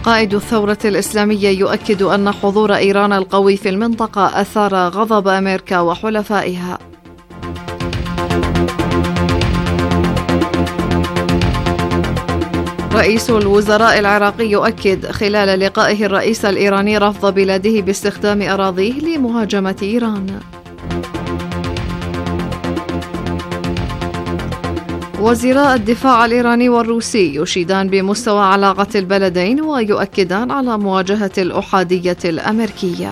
قائد الثورة الإسلامية يؤكد أن حضور إيران القوي في المنطقة أثار غضب أمريكا وحلفائها. رئيس الوزراء العراقي يؤكد خلال لقائه الرئيس الإيراني رفض بلاده باستخدام أراضيه لمهاجمة إيران. وزيراء الدفاع الإيراني والروسي يشيدان بمستوى علاقة البلدين ويؤكدان على مواجهة الأحادية الأمريكية.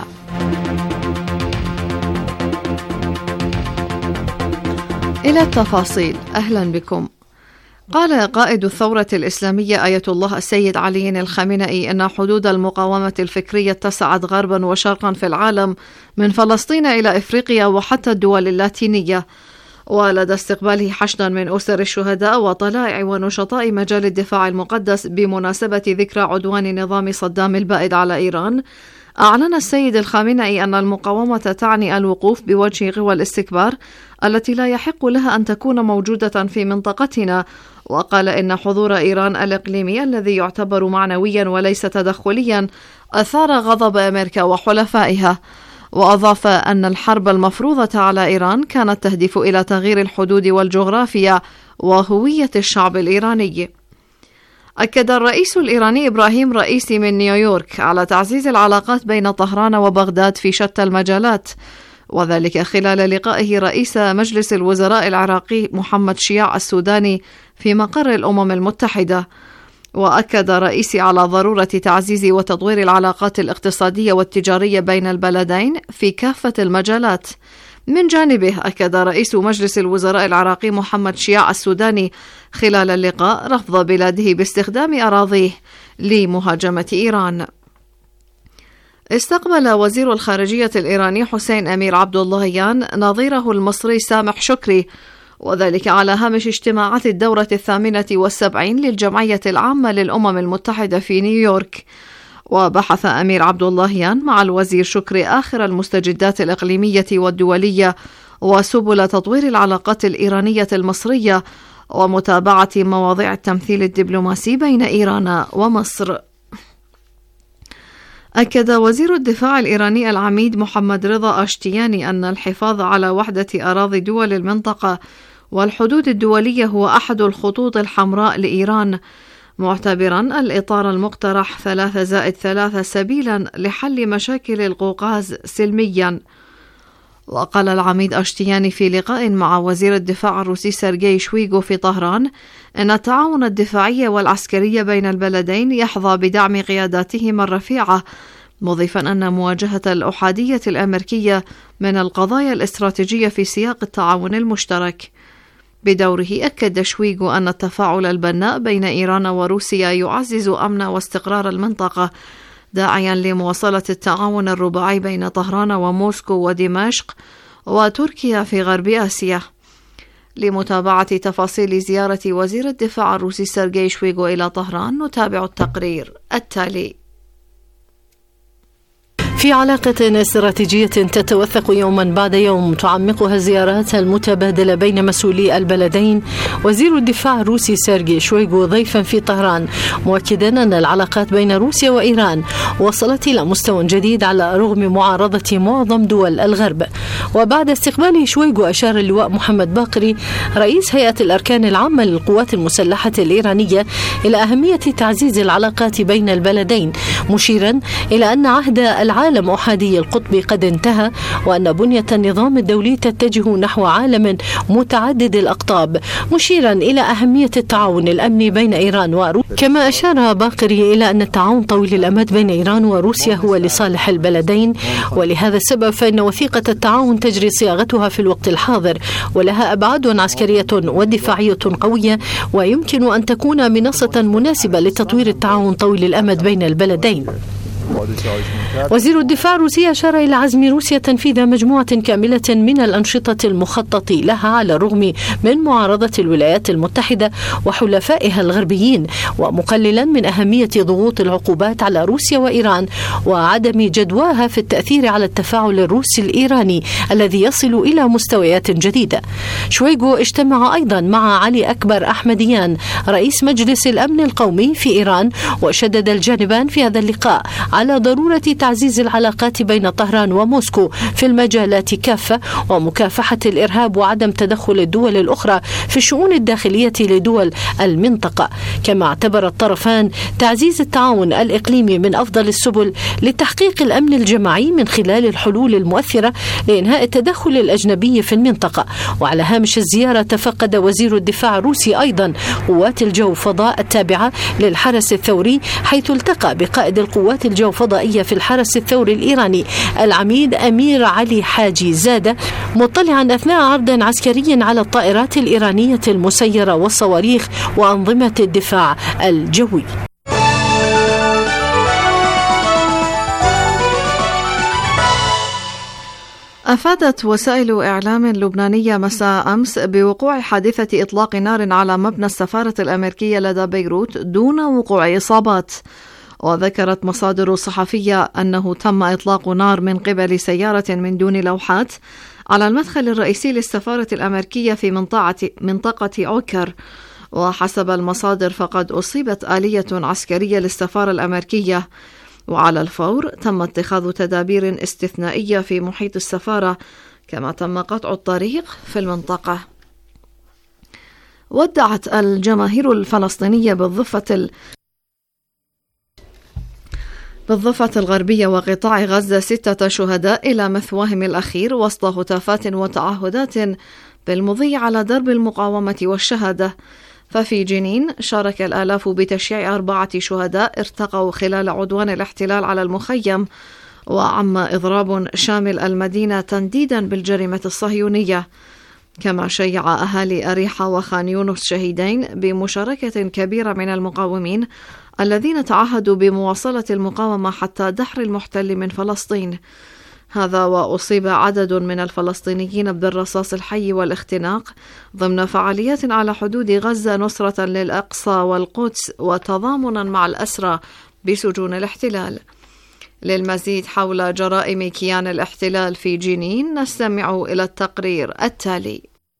إلى التفاصيل، أهلا بكم. قال قائد الثورة الإسلامية آية الله السيد علي الخامنئي أن حدود المقاومة الفكرية اتسعت غربا وشرقا في العالم من فلسطين إلى إفريقيا وحتى الدول اللاتينية، ولدى استقباله حشدا من أسر الشهداء وطلائع ونشطاء مجال الدفاع المقدس بمناسبة ذكرى عدوان نظام صدام البائد على إيران، أعلن السيد الخامنئي أن المقاومة تعني الوقوف بوجه قوى الاستكبار التي لا يحق لها أن تكون موجودة في منطقتنا، وقال إن حضور إيران الإقليمي الذي يعتبر معنويا وليس تدخليا أثار غضب أمريكا وحلفائها، وأضاف أن الحرب المفروضة على إيران كانت تهدف إلى تغيير الحدود والجغرافيا وهوية الشعب الإيراني. أكد الرئيس الإيراني إبراهيم رئيسي من نيويورك على تعزيز العلاقات بين طهران وبغداد في شتى المجالات، وذلك خلال لقائه رئيس مجلس الوزراء العراقي محمد شياع السوداني في مقر الأمم المتحدة. وأكد رئيسي على ضرورة تعزيز وتطوير العلاقات الاقتصادية والتجارية بين البلدين في كافة المجالات. من جانبه أكد رئيس مجلس الوزراء العراقي محمد شياع السوداني خلال اللقاء رفض بلاده باستخدام أراضيه لمهاجمة إيران. استقبل وزير الخارجية الإيراني حسين أمير عبد اللهيان نظيره المصري سامح شكري، وذلك على هامش اجتماعات الدورة 78 للجمعية العامة للأمم المتحدة في نيويورك. وبحث أمير عبد اللهيان مع الوزير شكري آخر المستجدات الإقليمية والدولية وسبل تطوير العلاقات الإيرانية المصرية ومتابعة مواضيع التمثيل الدبلوماسي بين إيران ومصر. أكد وزير الدفاع الإيراني العميد محمد رضا أشتياني أن الحفاظ على وحدة أراضي دول المنطقة والحدود الدولية هو أحد الخطوط الحمراء لإيران، معتبرا الإطار المقترح 3+3 سبيلا لحل مشاكل القوقاز سلميا. وقال العميد أشتياني في لقاء مع وزير الدفاع الروسي سيرجي شويغو في طهران أن التعاون الدفاعي والعسكري بين البلدين يحظى بدعم قياداتهما الرفيعة، مضيفا أن مواجهة الأحادية الأمريكية من القضايا الاستراتيجية في سياق التعاون المشترك. بدوره أكد شويغو أن التفاعل البناء بين إيران وروسيا يعزز أمن واستقرار المنطقة، داعيا لمواصلة التعاون الرباعي بين طهران وموسكو ودمشق وتركيا في غرب آسيا. لمتابعة تفاصيل زيارة وزير الدفاع الروسي سيرجي شويغو إلى طهران نتابع التقرير التالي. في علاقة استراتيجية تتوثق يوما بعد يوم تعمقها الزيارات المتبادلة بين مسؤولي البلدين، وزير الدفاع الروسي سيرجي شويغو ضيفا في طهران، مؤكدا أن العلاقات بين روسيا وإيران وصلت إلى مستوى جديد على رغم معارضة معظم دول الغرب. وبعد استقباله شويغو أشار اللواء محمد باقري رئيس هيئة الأركان العامة للقوات المسلحة الإيرانية إلى أهمية تعزيز العلاقات بين البلدين، مشيرا إلى أن عهد العالم أحادي القطب قد انتهى، وأن بنية النظام الدولي تتجه نحو عالم متعدد الأقطاب، مشيرا إلى أهمية التعاون الأمني بين إيران وروسيا. كما أشار باقري إلى أن التعاون طويل الأمد بين إيران وروسيا هو لصالح البلدين، ولهذا السبب فإن وثيقة التعاون تجري صياغتها في الوقت الحاضر، ولها أبعاد عسكرية ودفاعية قوية، ويمكن أن تكون منصة مناسبة لتطوير التعاون طويل الأمد بين البلدين. وزير الدفاع الروسي أشار إلى عزم روسيا تنفيذ مجموعة كاملة من الأنشطة المخطط لها على الرغم من معارضة الولايات المتحدة وحلفائها الغربيين، ومقللا من أهمية ضغوط العقوبات على روسيا وإيران وعدم جدواها في التأثير على التفاعل الروسي الإيراني الذي يصل إلى مستويات جديدة. شويغو اجتمع أيضا مع علي أكبر أحمديان رئيس مجلس الأمن القومي في إيران، وشدد الجانبان في هذا اللقاء على ضرورة تعزيز العلاقات بين طهران وموسكو في المجالات كافة ومكافحة الإرهاب وعدم تدخل الدول الأخرى في الشؤون الداخلية لدول المنطقة. كما اعتبر الطرفان تعزيز التعاون الإقليمي من أفضل السبل لتحقيق الأمن الجماعي من خلال الحلول المؤثرة لإنهاء التدخل الأجنبي في المنطقة. وعلى هامش الزيارة تفقد وزير الدفاع الروسي أيضا قوات الجو فضاء التابعة للحرس الثوري، حيث التقى بقائد القوات الجو فضائية في الحرس الثوري الإيراني العميد أمير علي حاجي زادة، مطلعا أثناء عرض عسكري على الطائرات الإيرانية المسيرة والصواريخ وأنظمة الدفاع الجوي. أفادت وسائل إعلام لبنانية مساء أمس بوقوع حادثة إطلاق نار على مبنى السفارة الأمريكية لدى بيروت دون وقوع إصابات. وذكرت مصادر صحفية أنه تم إطلاق نار من قبل سيارة من دون لوحات على المدخل الرئيسي للسفارة الأمريكية في منطقة عوكر. وحسب المصادر فقد أصيبت آلية عسكرية للسفارة الأمريكية، وعلى الفور تم اتخاذ تدابير استثنائية في محيط السفارة، كما تم قطع الطريق في المنطقة. ودعت الجماهير الفلسطينية بالضفة الغربية وقطاع غزة 6 شهداء إلى مثواهم الأخير وسط هتافات وتعهدات بالمضي على درب المقاومة والشهادة. ففي جنين شارك الآلاف بتشييع 4 شهداء ارتقوا خلال عدوان الاحتلال على المخيم، وعم إضراب شامل المدينة تنديدا بالجريمة الصهيونية. كما شيع أهالي أريحة وخان يونس شهيدين بمشاركة كبيرة من المقاومين الذين تعهدوا بمواصلة المقاومة حتى دحر المحتل من فلسطين. هذا وأصيب عدد من الفلسطينيين بالرصاص الحي والاختناق ضمن فعاليات على حدود غزة نصرة للأقصى والقدس وتضامنا مع الأسرى بسجون الاحتلال. للمزيد حول جرائم كيان الاحتلال في جنين نستمع إلى التقرير التالي.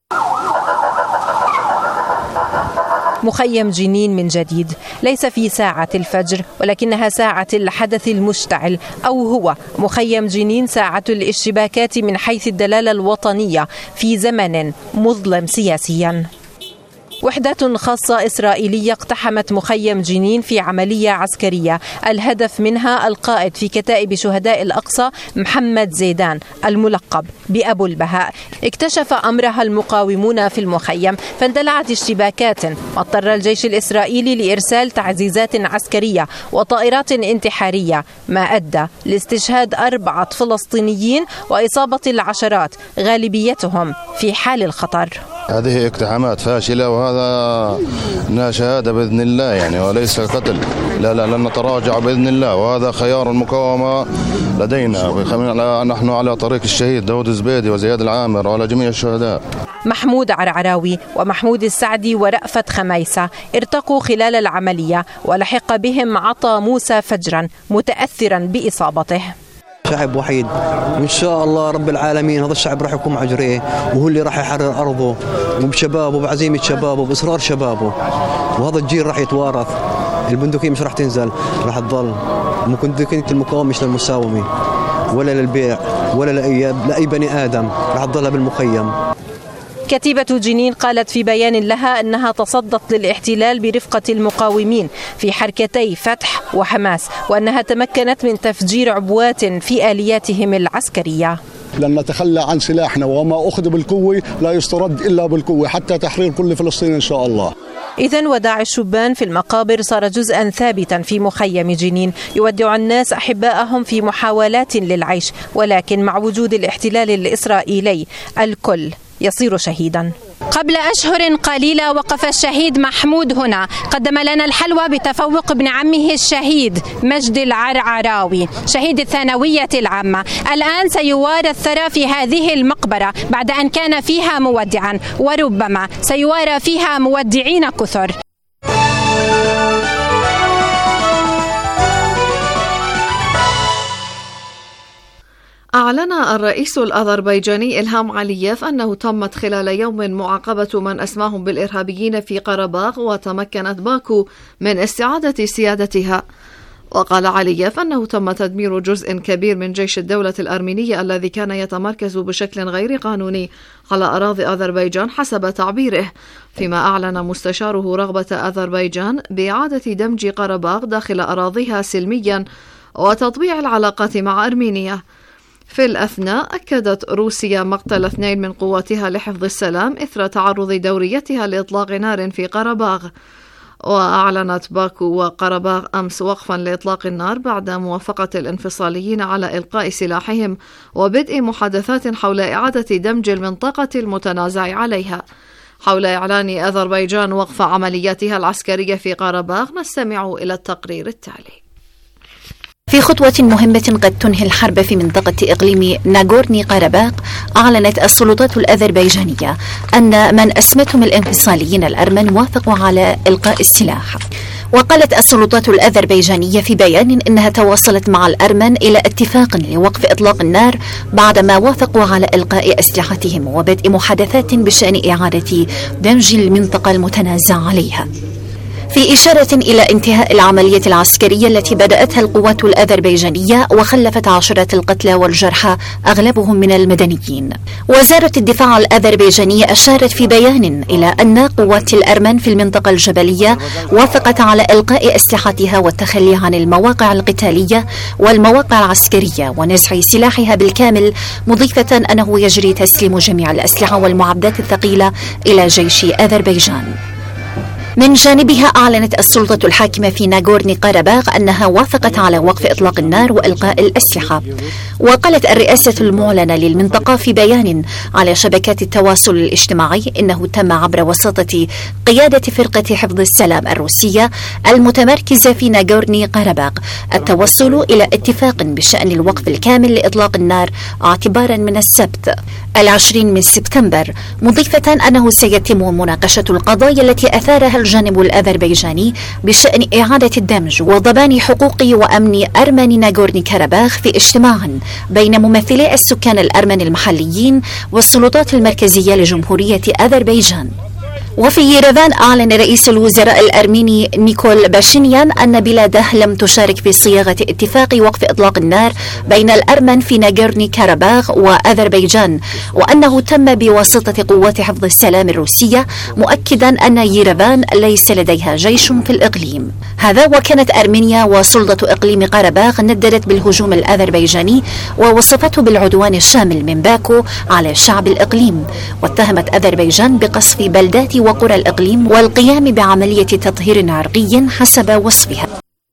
مخيم جنين من جديد، ليس في ساعة الفجر ولكنها ساعة الحدث المشتعل، أو هو مخيم جنين ساعة الاشتباكات من حيث الدلالة الوطنية في زمن مظلم سياسيا. وحدات خاصة إسرائيلية اقتحمت مخيم جنين في عملية عسكرية الهدف منها القائد في كتائب شهداء الأقصى محمد زيدان الملقب بأبو البهاء. اكتشف أمرها المقاومون في المخيم فاندلعت اشتباكات، واضطر الجيش الإسرائيلي لإرسال تعزيزات عسكرية وطائرات انتحارية، ما أدى لاستشهاد 4 فلسطينيين وإصابة العشرات غالبيتهم في حال الخطر. هذه اقتحامات فاشلة، وهذا انها شهادة بإذن الله يعني، وليس قتل. لا لن نتراجع بإذن الله، وهذا خيار المقاومة لدينا. نحن على طريق الشهيد داود الزبيدي وزياد العامر وعلى جميع الشهداء. محمود عرعراوي ومحمود السعدي ورأفت خميسة ارتقوا خلال العملية، ولحق بهم عطا موسى فجرا متأثرا بإصابته. شعب وحيد، وإن شاء الله رب العالمين هذا الشعب راح يقوم عجريه، وهو اللي راح يحرر أرضه وبشبابه بعزيمة شبابه وبإصرار شبابه، وهذا الجيل راح يتوارث. البندقية مش راح تنزل، راح تظل بندقية المقاومة مش للمساومة ولا للبيع ولا لأي بني آدم، راح تظلها بالمخيم. كتيبة جنين قالت في بيان لها أنها تصدت للاحتلال برفقة المقاومين في حركتي فتح وحماس، وأنها تمكنت من تفجير عبوات في آلياتهم العسكرية. لن نتخلى عن سلاحنا، وما أخذ بالقوة لا يسترد إلا بالقوة حتى تحرير كل فلسطين إن شاء الله. إذن وداع الشبان في المقابر صار جزءا ثابتا في مخيم جنين، يودع الناس أحبائهم في محاولات للعيش، ولكن مع وجود الاحتلال الإسرائيلي الكل يصير شهيدا. قبل أشهر قليلة وقف الشهيد محمود هنا، قدم لنا الحلوى بتفوق ابن عمه الشهيد مجد العرعراوي شهيد الثانوية العامة. الآن سيوارى الثرى في هذه المقبرة بعد أن كان فيها مودعا، وربما سيوارى فيها مودعين كثر. أعلن الرئيس الأذربيجاني إلهام علييف أنه تمت خلال يوم معاقبة من أسماهم بالإرهابيين في قرباغ، وتمكنت باكو من استعادة سيادتها. وقال علييف أنه تم تدمير جزء كبير من جيش الدولة الأرمينية الذي كان يتمركز بشكل غير قانوني على أراضي أذربيجان حسب تعبيره، فيما أعلن مستشاره رغبة أذربيجان بإعادة دمج قرباغ داخل أراضيها سلميا وتطبيع العلاقات مع أرمينيا. في الأثناء أكدت روسيا مقتل 2 من قواتها لحفظ السلام إثر تعرض دوريتها لإطلاق نار في قرباغ. وأعلنت باكو وقرباغ أمس وقفا لإطلاق النار بعد موافقة الانفصاليين على إلقاء سلاحهم وبدء محادثات حول إعادة دمج المنطقة المتنازع عليها. حول إعلان أذربيجان وقف عملياتها العسكرية في قرباغ نستمع إلى التقرير التالي. في خطوة مهمة قد تنهي الحرب في منطقة إقليم ناغورني قرباق، أعلنت السلطات الأذربيجانية أن من أسمتهم الانفصاليين الأرمن وافقوا على إلقاء السلاح. وقالت السلطات الأذربيجانية في بيان إنها تواصلت مع الأرمن إلى اتفاق لوقف إطلاق النار بعدما وافقوا على إلقاء أسلحتهم وبدء محادثات بشأن إعادة دمج المنطقة المتنازع عليها، في إشارة إلى انتهاء العملية العسكرية التي بدأتها القوات الأذربيجانية وخلفت عشرات القتلى والجرحى أغلبهم من المدنيين. وزارة الدفاع الأذربيجانية أشارت في بيان إلى أن قوات الأرمن في المنطقة الجبلية وافقت على إلقاء أسلحتها والتخلي عن المواقع القتالية والمواقع العسكرية ونزع سلاحها بالكامل، مضيفة أنه يجري تسليم جميع الأسلحة والمعدات الثقيلة إلى جيش أذربيجان. من جانبها أعلنت السلطة الحاكمة في ناغورني قرباغ أنها وافقت على وقف إطلاق النار وإلقاء الأسلحة. وقالت الرئاسة المعلنة للمنطقة في بيان على شبكات التواصل الاجتماعي إنه تم عبر وساطة قيادة فرقة حفظ السلام الروسية المتمركزة في ناغورني قرباغ التوصل إلى اتفاق بشأن الوقف الكامل لإطلاق النار اعتبارا من السبت 20 من سبتمبر، مضيفة أنه سيتم مناقشة القضايا التي أثارها الجانب الأذربيجاني بشأن إعادة الدمج وضمان حقوق وأمن أرمن ناغورني كاراباخ في اجتماع بين ممثلي السكان الأرمن المحليين والسلطات المركزية لجمهورية أذربيجان. وفي ييرفان أعلن رئيس الوزراء الأرميني نيكول باشينيان أن بلاده لم تشارك في صياغة اتفاق وقف إطلاق النار بين الأرمن في ناغورني كاراباخ وأذربيجان، وأنه تم بواسطة قوات حفظ السلام الروسية، مؤكدا أن ييرفان ليس لديها جيش في الإقليم. هذا وكانت أرمينيا وسلطة إقليم قرباغ نددت بالهجوم الأذربيجاني ووصفته بالعدوان الشامل من باكو على شعب الإقليم، واتهمت أذربيجان بقصف بلدات وقرى الإقليم والقيام بعملية تطهير عرقي حسب وصفها.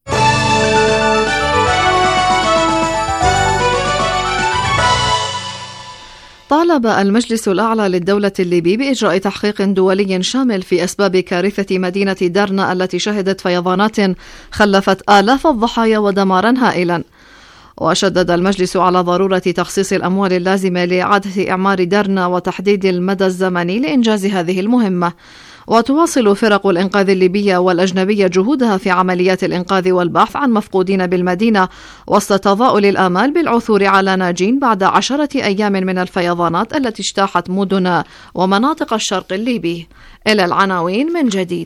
طالب المجلس الأعلى للدولة الليبي بإجراء تحقيق دولي شامل في أسباب كارثة مدينة درنا التي شهدت فيضانات خلفت آلاف الضحايا ودمارا هائلا. وشدد المجلس على ضرورة تخصيص الأموال اللازمة لإعادة إعمار درنا وتحديد المدى الزمني لإنجاز هذه المهمة. وتواصل فرق الإنقاذ الليبية والأجنبية جهودها في عمليات الإنقاذ والبحث عن مفقودين بالمدينة وسط تضاؤل الآمال بالعثور على ناجين بعد 10 أيام من الفيضانات التي اجتاحت مدن ومناطق الشرق الليبي. إلى العناوين من جديد.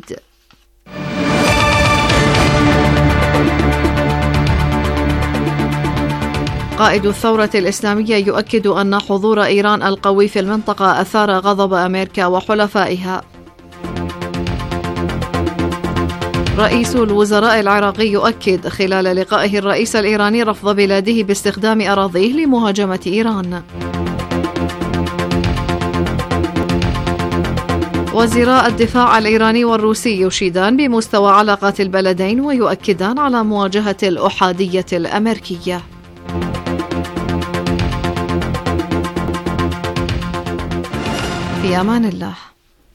قائد الثورة الإسلامية يؤكد أن حضور إيران القوي في المنطقة أثار غضب أمريكا وحلفائها. رئيس الوزراء العراقي يؤكد خلال لقائه الرئيس الإيراني رفض بلاده باستخدام أراضيه لمهاجمة إيران. وزيراء الدفاع الإيراني والروسي يشيدان بمستوى علاقات البلدين ويؤكدان على مواجهة الأحادية الأمريكية. في أمان الله.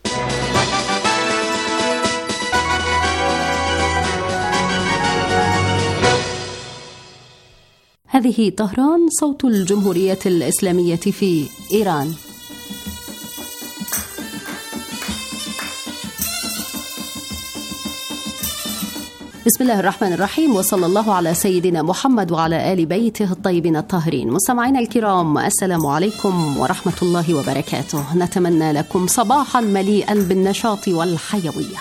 هذه طهران، صوت الجمهورية الإسلامية في إيران. بسم الله الرحمن الرحيم، وصلى الله على سيدنا محمد وعلى آل بيته الطيبين الطاهرين. مستمعينا الكرام، السلام عليكم ورحمة الله وبركاته. نتمنى لكم صباحا مليئا بالنشاط والحيوية.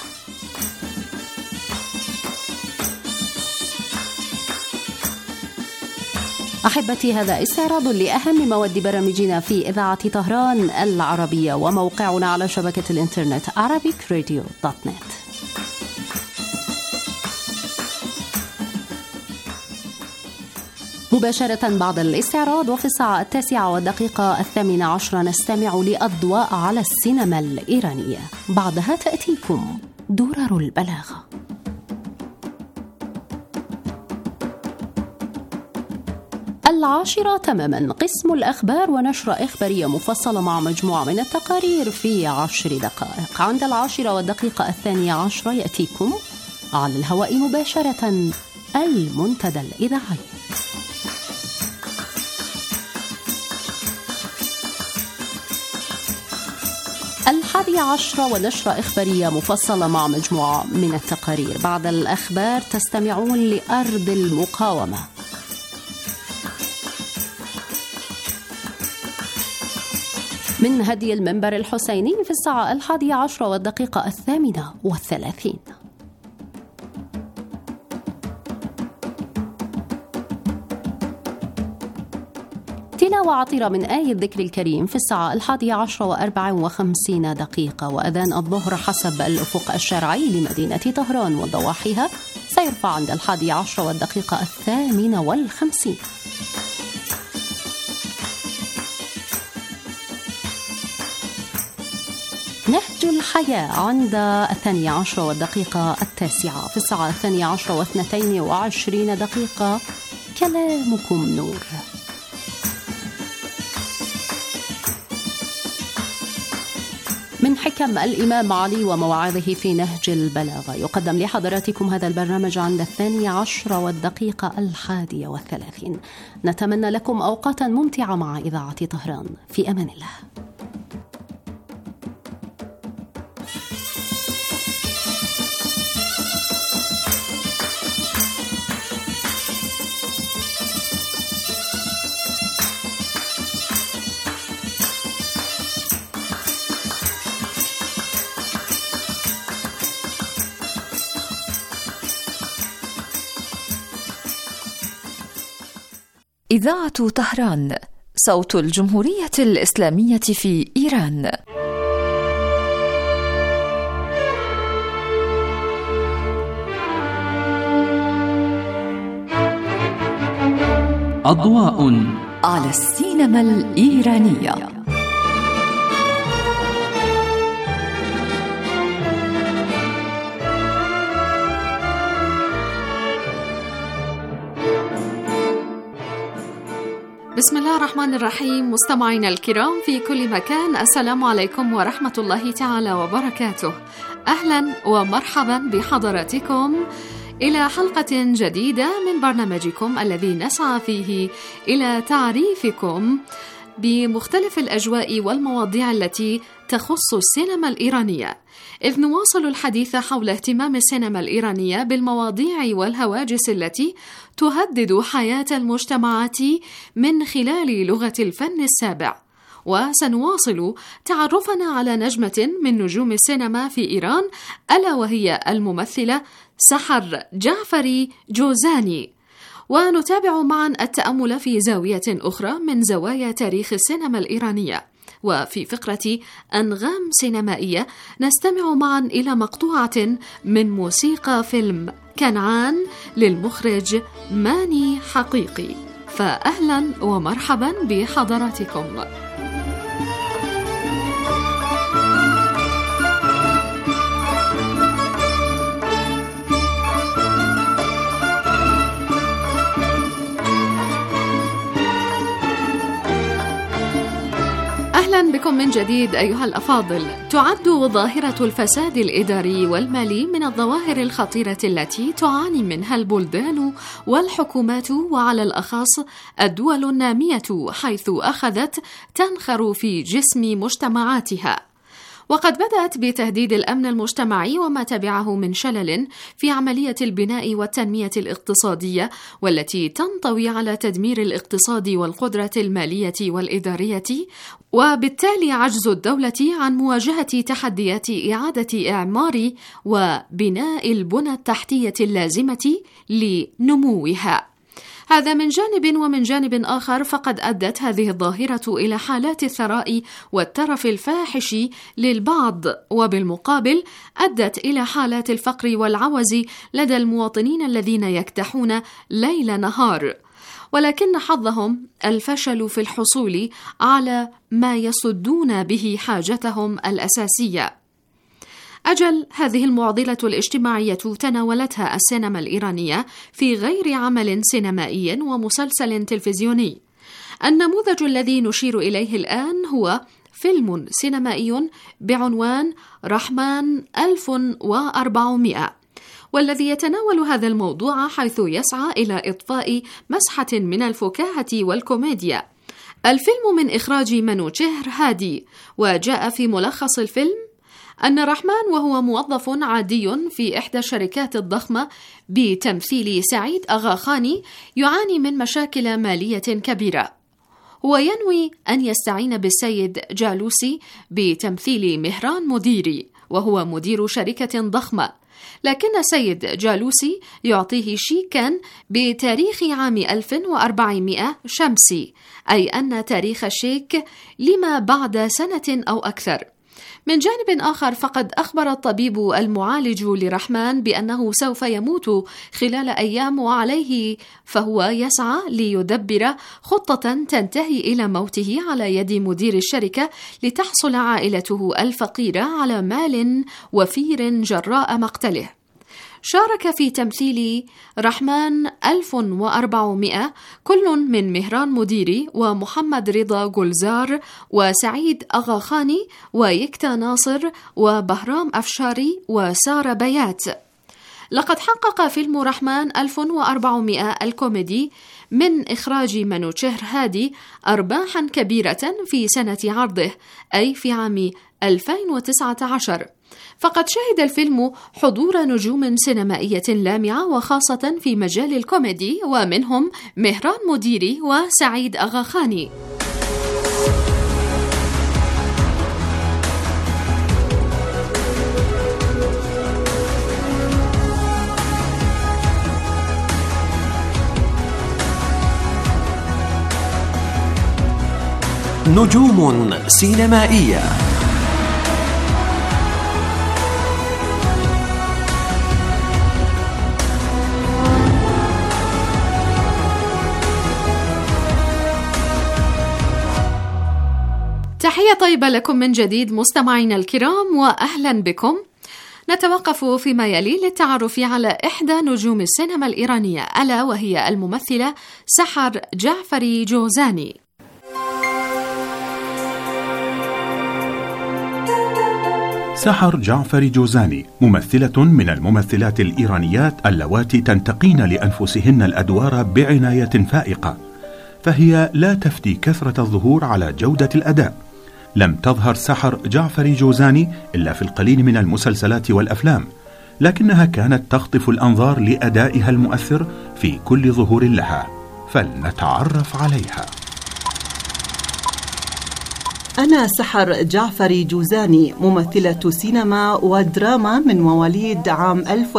أحبتي، هذا استعراض لأهم مواد برامجنا في إذاعة طهران العربية، وموقعنا على شبكة الإنترنت arabicradio.net. مباشرة بعد الاستعراض وفي الساعة 9:08 نستمع لأضواء على السينما الإيرانية. بعدها تأتيكم درر البلاغة. 10:00 تماما، قسم الأخبار ونشرة إخبارية مفصلة مع مجموعة من التقارير في 10 دقائق. عند 10:02 يأتيكم على الهواء مباشرة المنتدى الإذاعي. 11:00 ونشرة إخبارية مفصلة مع مجموعة من التقارير. بعد الأخبار تستمعون لأرض المقاومة. من هدي المنبر الحسيني في الساعة 11:38. تلاوة عطرة من آية الذكر الكريم في الساعة 11:54، وأذان الظهر حسب الأفق الشرعي لمدينة طهران وضواحيها سيرفع عند 11:58. نهج الحياة عند 12:09 في الساعة 12:22 كلامكم نور. من حكم الإمام علي ومواعظه في نهج البلاغة يقدم لحضراتكم هذا البرنامج عند 12:31. نتمنى لكم أوقاتا ممتعة مع إذاعة طهران. في أمان الله. إذاعة طهران، صوت الجمهورية الإسلامية في إيران. أضواء على السينما الإيرانية. بسم الله الرحمن الرحيم. مستمعينا الكرام في كل مكان، السلام عليكم ورحمة الله تعالى وبركاته. أهلا ومرحبا بحضراتكم إلى حلقة جديدة من برنامجكم الذي نسعى فيه إلى تعريفكم بمختلف الأجواء والمواضيع التي تخص السينما الإيرانية، إذ نواصل الحديث حول اهتمام السينما الإيرانية بالمواضيع والهواجس التي تهدد حياة المجتمعات من خلال لغة الفن السابع. وسنواصل تعرفنا على نجمة من نجوم السينما في إيران، ألا وهي الممثلة سحر جعفري جوزاني، ونتابع معا التأمل في زاوية أخرى من زوايا تاريخ السينما الإيرانية. وفي فقرة أنغام سينمائية نستمع معا إلى مقطوعة من موسيقى فيلم كنعان للمخرج ماني حقيقي. فأهلا ومرحبا بحضراتكم. أهلا بكم بكم من جديد أيها الأفاضل. تعد ظاهرة الفساد الإداري والمالي من الظواهر الخطيرة التي تعاني منها البلدان والحكومات، وعلى الأخص الدول النامية، حيث أخذت تنخر في جسم مجتمعاتها. وقد بدأت بتهديد الأمن المجتمعي وما تبعه من شلل في عملية البناء والتنمية الاقتصادية، والتي تنطوي على تدمير الاقتصاد والقدرة المالية والإدارية، وبالتالي عجز الدولة عن مواجهة تحديات إعادة إعمار وبناء البنى التحتية اللازمة لنموها. هذا من جانب، ومن جانب آخر فقد أدت هذه الظاهرة إلى حالات الثراء والترف الفاحش للبعض، وبالمقابل أدت إلى حالات الفقر والعوز لدى المواطنين الذين يكدحون ليل نهار، ولكن حظهم الفشل في الحصول على ما يسدون به حاجتهم الأساسية. أجل هذه المعضلة الاجتماعية تناولتها السينما الإيرانية في غير عمل سينمائي ومسلسل تلفزيوني. النموذج الذي نشير إليه الآن هو فيلم سينمائي بعنوان رحمن 1400، والذي يتناول هذا الموضوع حيث يسعى إلى إضفاء مسحة من الفكاهة والكوميديا. الفيلم من إخراج منوچهر هادي، وجاء في ملخص الفيلم أن رحمن وهو موظف عادي في إحدى الشركات الضخمة بتمثيل سعيد أغاخاني يعاني من مشاكل مالية كبيرة. هو ينوي أن يستعين بالسيد جالوسي بتمثيل مهران مديري، وهو مدير شركة ضخمة، لكن سيد جالوسي يعطيه شيكا بتاريخ عام 1400 شمسي، أي أن تاريخ الشيك لما بعد سنة أو أكثر. من جانب آخر فقد أخبر الطبيب المعالج لرحمن بأنه سوف يموت خلال أيام، وعليه فهو يسعى ليدبر خطة تنتهي إلى موته على يد مدير الشركة لتحصل عائلته الفقيرة على مال وفير جراء مقتله. شارك في تمثيل رحمن 1400 كل من مهران مديري ومحمد رضا جلزار وسعيد أغاخاني ويكتا ناصر وبهرام أفشاري وسارة بيات. لقد حقق فيلم رحمن 1400 الكوميدي من إخراج منوچهر هادي أرباحا كبيرة في سنة عرضه، أي في عام 2019. فقد شهد الفيلم حضور نجوم سينمائية لامعة، وخاصة في مجال الكوميدي، ومنهم مهران مديري وسعيد أغاخاني. نجوم سينمائية. تحية طيبة لكم من جديد مستمعينا الكرام، وأهلا بكم. نتوقف فيما يلي للتعرف على إحدى نجوم السينما الإيرانية، ألا وهي الممثلة سحر جعفري جوزاني. سحر جعفري جوزاني ممثلة من الممثلات الإيرانيات اللواتي تنتقين لأنفسهن الأدوار بعناية فائقة، فهي لا تفتي كثرة الظهور على جودة الأداء. لم تظهر سحر جعفري جوزاني إلا في القليل من المسلسلات والأفلام، لكنها كانت تخطف الأنظار لأدائها المؤثر في كل ظهور لها، فلنتعرف عليها. أنا سحر جعفري جوزاني، ممثلة سينما ودراما من مواليد عام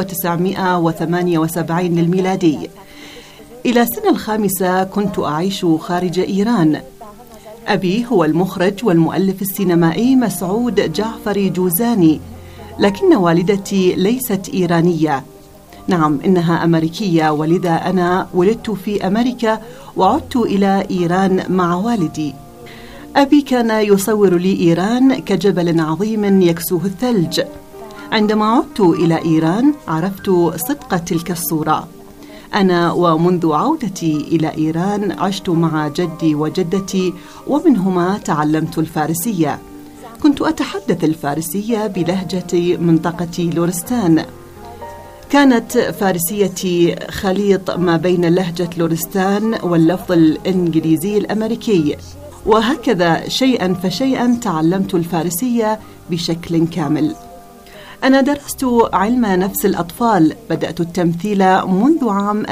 1978 الميلادي. إلى سن 5 كنت أعيش خارج إيران. أبي هو المخرج والمؤلف السينمائي مسعود جعفري جوزاني، لكن والدتي ليست إيرانية. نعم، إنها أمريكية، ولذا أنا ولدت في أمريكا وعدت إلى إيران مع والدي. أبي كان يصور لي إيران كجبل عظيم يكسوه الثلج. عندما عدت إلى إيران عرفت صدق تلك الصورة. أنا ومنذ عودتي إلى إيران عشت مع جدي وجدتي، ومنهما تعلمت الفارسية. كنت أتحدث الفارسية بلهجة منطقة لورستان. كانت فارسيتي خليط ما بين لهجة لورستان واللفظ الإنجليزي الأمريكي، وهكذا شيئا فشيئا تعلمت الفارسية بشكل كامل. أنا درست علم نفس الأطفال، بدأت التمثيل منذ عام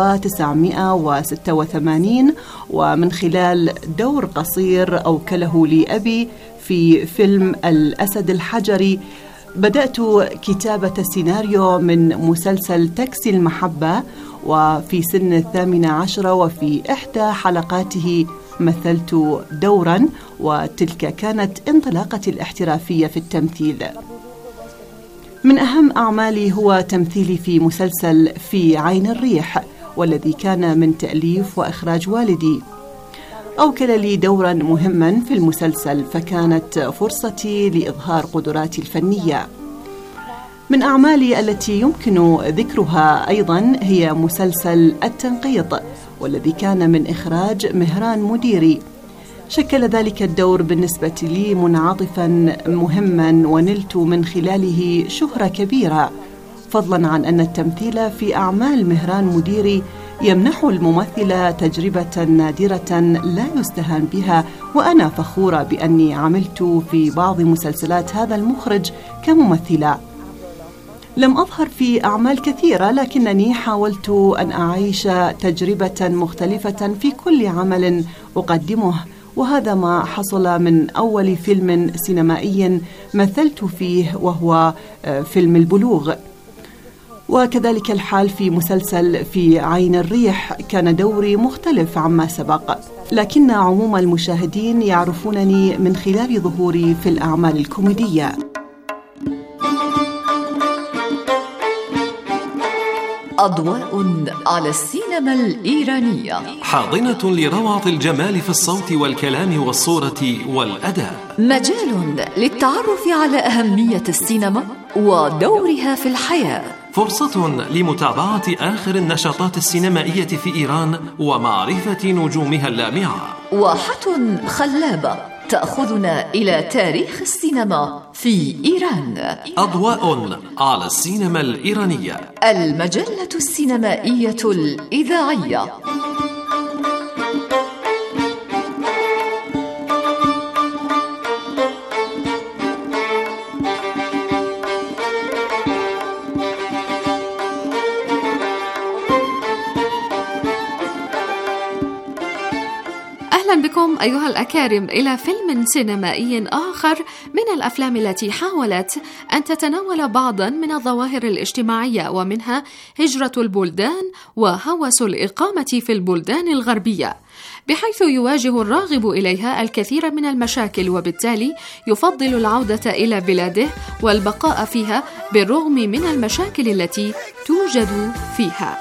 1986، ومن خلال دور قصير أوكله لي أبي في فيلم الأسد الحجري بدأت كتابة السيناريو من مسلسل تاكسي المحبة، وفي سن 18 وفي إحدى حلقاته مثلت دورا، وتلك كانت انطلاقتي الاحترافية في التمثيل. من أهم أعمالي هو تمثيلي في مسلسل في عين الريح، والذي كان من تأليف وإخراج والدي. أوكل لي دورا مهما في المسلسل، فكانت فرصتي لإظهار قدراتي الفنية. من أعمالي التي يمكن ذكرها أيضا هي مسلسل التنقيط، والذي كان من إخراج مهران مديري. شكل ذلك الدور بالنسبة لي منعطفا مهما، ونلت من خلاله شهرة كبيرة، فضلا عن أن التمثيل في أعمال مهران مديري يمنح الممثل تجربة نادرة لا يستهان بها، وأنا فخورة بأني عملت في بعض مسلسلات هذا المخرج كممثلة. لم أظهر في أعمال كثيرة، لكنني حاولت أن أعيش تجربة مختلفة في كل عمل أقدمه، وهذا ما حصل من أول فيلم سينمائي مثلت فيه، وهو فيلم البلوغ. وكذلك الحال في مسلسل في عين الريح، كان دوري مختلف عما سبق، لكن عموم المشاهدين يعرفونني من خلال ظهوري في الأعمال الكوميدية. أضواء على السينما الإيرانية، حاضنة لروعة الجمال في الصوت والكلام والصورة والأداء، مجال للتعرف على أهمية السينما ودورها في الحياة، فرصة لمتابعة آخر النشاطات السينمائية في إيران ومعرفة نجومها اللامعة، واحة خلابة تأخذنا إلى تاريخ السينما في إيران. أضواء على السينما الإيرانية، المجلة السينمائية الإذاعية. أهلا بكم أيها الأكارم إلى فيلم سينمائي آخر من الأفلام التي حاولت أن تتناول بعضا من الظواهر الاجتماعية، ومنها هجرة البلدان وهوس الإقامة في البلدان الغربية، بحيث يواجه الراغب إليها الكثير من المشاكل، وبالتالي يفضل العودة إلى بلاده والبقاء فيها بالرغم من المشاكل التي توجد فيها.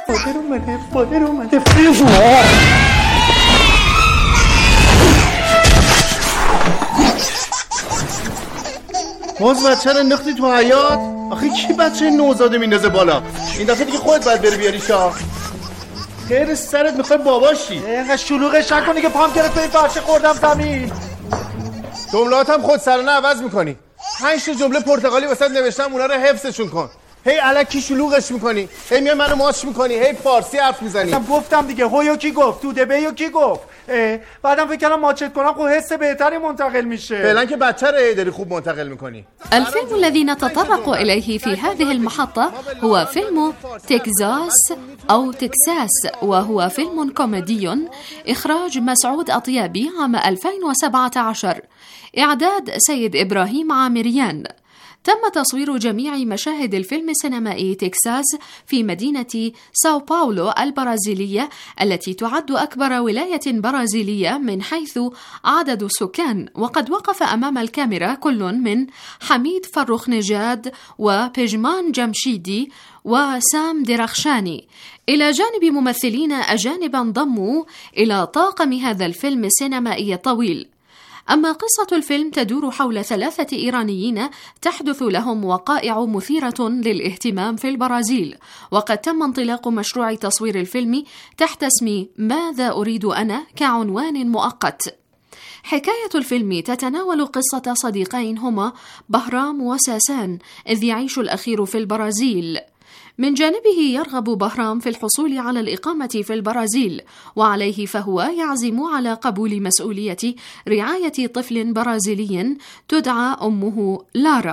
باز بچه رو انداختی تو حیاط؟ آخه کی بچه نوزاده میندازه بالا؟ این دفعه دیگه خودت باید بری بیاری شاه. خیر سرت میخوای باباشی. اینقدر شلوغش نکنی که پام گرفته این فرشه خوردم زمین. جملات هم خود سرانه عوض میکنی. 5 جمله پرتغالی واسط نوشتم، اونا رو حفظشون کن. هی الکی شلوغش میکنی، هی میای منو ماچ میکنی، هی فارسی حرف میزنی. گفتم دیگه هویو کی گفت؟ تو دبیو کی گفت؟ بعدم فکر کنم ماچت کنم خب حس بهتری منتقل میشه. فعلا که بچه رو داری خوب منتقل میکنی. الفيلم الذي نتطرق إليه في هذه المحطة هو فيلم تكزاس أو تكساس، وهو فيلم كوميدي إخراج مسعود أطيابي عام 2017، إعداد سيد إبراهيم عامريان. تم تصوير جميع مشاهد الفيلم السينمائي تكساس في مدينة ساو باولو البرازيلية، التي تعد أكبر ولاية برازيلية من حيث عدد السكان، وقد وقف أمام الكاميرا كل من حميد فروخ نجاد وبيجمان جمشيدي وسام درخشاني، إلى جانب ممثلين أجانب انضموا إلى طاقم هذا الفيلم السينمائي الطويل. أما قصة الفيلم تدور حول 3 إيرانيين تحدث لهم وقائع مثيرة للاهتمام في البرازيل، وقد تم انطلاق مشروع تصوير الفيلم تحت اسم ماذا أريد أنا كعنوان مؤقت. حكاية الفيلم تتناول قصة صديقين هما بهرام وساسان، إذ يعيش الأخير في البرازيل. من جانبه يرغب بهرام في الحصول على الإقامة في البرازيل، وعليه فهو يعزم على قبول مسؤولية رعاية طفل برازيلي تدعى أمه لارا.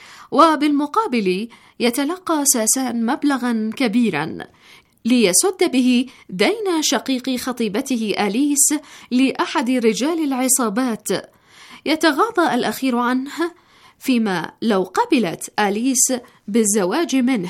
وبالمقابل يتلقى ساسان مبلغا كبيرا ليسد به دين شقيق خطيبته أليس لأحد رجال العصابات يتغاضى الأخير عنه، فيما لو قبلت أليس بالزواج منه.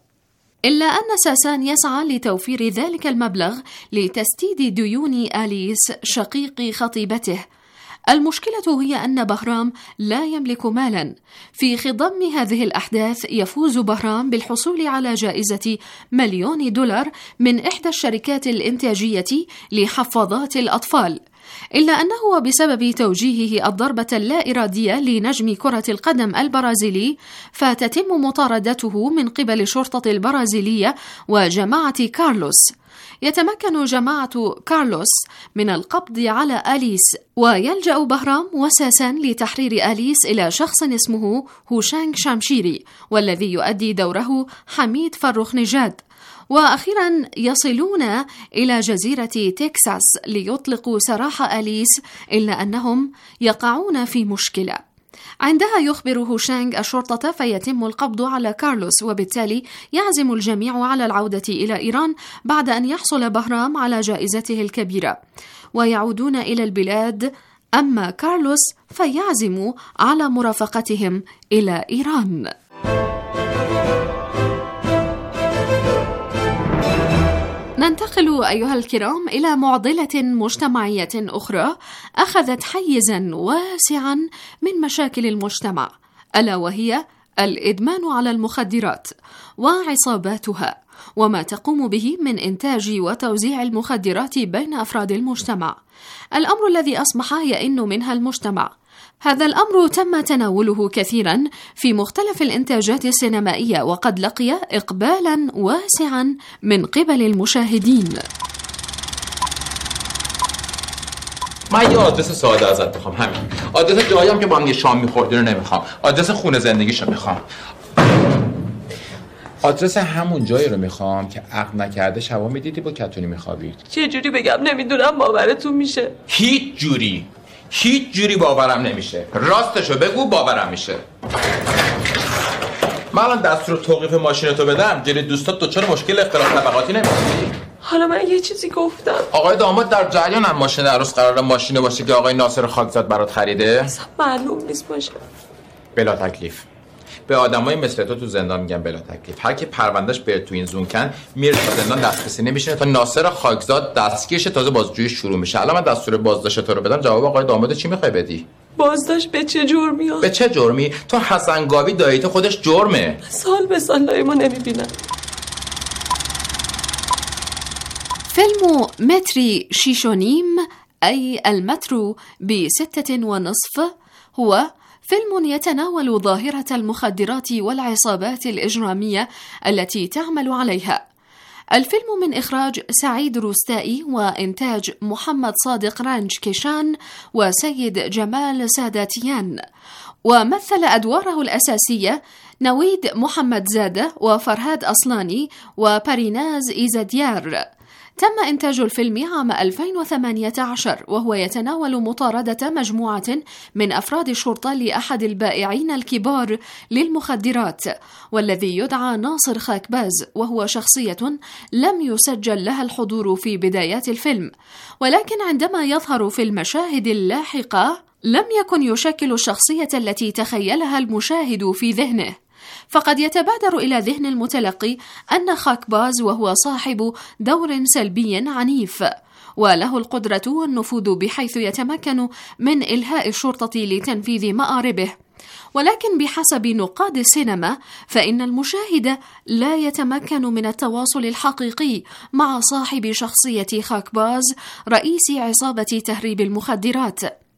إلا أن ساسان يسعى لتوفير ذلك المبلغ لتسديد ديون أليس شقيق خطيبته. المشكلة هي أن بهرام لا يملك مالا. في خضم هذه الأحداث يفوز بهرام بالحصول على جائزة $1,000,000 من إحدى الشركات الإنتاجية لحفاضات الأطفال، إلا أنه بسبب توجيهه الضربة اللا إرادية لنجم كرة القدم البرازيلي فتتم مطاردته من قبل الشرطة البرازيلية وجماعة كارلوس. يتمكن جماعة كارلوس من القبض على أليس، ويلجأ بهرام وساسان لتحرير أليس إلى شخص اسمه هوشانغ شامشيري، والذي يؤدي دوره حميد فرخ نجاد. وأخيرا يصلون إلى جزيرة تكساس ليطلقوا سراح أليس، إلا أنهم يقعون في مشكلة. عندها يخبر هوشانغ الشرطة فيتم القبض على كارلوس، وبالتالي يعزم الجميع على العودة إلى إيران بعد أن يحصل بهرام على جائزته الكبيرة، ويعودون إلى البلاد. أما كارلوس فيعزم على مرافقتهم إلى إيران. ننتقل أيها الكرام إلى معضلة مجتمعية أخرى أخذت حيزا واسعا من مشاكل المجتمع، ألا وهي الإدمان على المخدرات وعصاباتها، وما تقوم به من إنتاج وتوزيع المخدرات بين أفراد المجتمع، الأمر الذي أصبح يئن منها المجتمع. هذا الأمر تم تناوله كثيرا في مختلف الإنتاجات السينمائية، وقد لقي إقبالا واسعا من قبل المشاهدين. من یه آدرس ساده ازت میخوام، همین آدرس جایی هم که با هم یه شام میخوردی رو نمیخوام، آدرس خونه زندگیشو میخوام، آدرس همون جایی رو میخوام که عقد نکرده شبا میدیدی با کتونی میخوابید. چه جوری بگم نمیدونم باورتون میشه. هیچ جوری باورم نمیشه. راستشو بگو باورم میشه. من الان دستور توقیف ماشینتو بدم جلوی دوستات دچار مشکل اختلاف طبقاتی نمیشی؟ حالا من یه چیزی گفتم. آقای داماد در جریان هم ماشین عروس قراره ماشینه باشه که آقای ناصر خاکزاد برات خریده؟ اصلا معلوم نیست باشه. بلا تکلیف. به آدمای مثل تو زندان میگن بلا تکلیف. هر کی پروندهش بره تو این زونکن میره تو زندان دسترسی نمیشه تا ناصر خاکزاد دستگیرش تازه بازجویی شروع میشه. الان من دستور بازداشت تو رو بدم جواب آقای داماد چی میخوای بدی؟ بازداشت به چه جرمی؟ به چه جرمی؟ تو حسن گاوی داییت خودش جرمه. سال به سال دایی ما نمیبینن. فيلم متري 6.5 أي المترو ب6.5 هو فيلم يتناول ظاهرة المخدرات والعصابات الإجرامية التي تعمل عليها. الفيلم من إخراج سعيد روستائي وإنتاج محمد صادق رانج كيشان وسيد جمال ساداتيان، ومثل أدواره الأساسية نويد محمد زادة وفرهاد أصلاني وباريناز إيزاديار. تم إنتاج الفيلم عام 2018، وهو يتناول مطاردة مجموعة من أفراد الشرطة لأحد البائعين الكبار للمخدرات، والذي يدعى ناصر خاكباز، وهو شخصية لم يسجل لها الحضور في بدايات الفيلم، ولكن عندما يظهر في المشاهد اللاحقة لم يكن يشكل الشخصية التي تخيلها المشاهد في ذهنه. فقد يتبادر إلى ذهن المتلقي أن خاكباز وهو صاحب دور سلبي عنيف، وله القدرة والنفوذ بحيث يتمكن من إلهاء الشرطة لتنفيذ مآربه. ولكن بحسب نقاد السينما فإن المشاهد لا يتمكن من التواصل الحقيقي مع صاحب شخصية خاكباز رئيس عصابة تهريب المخدرات.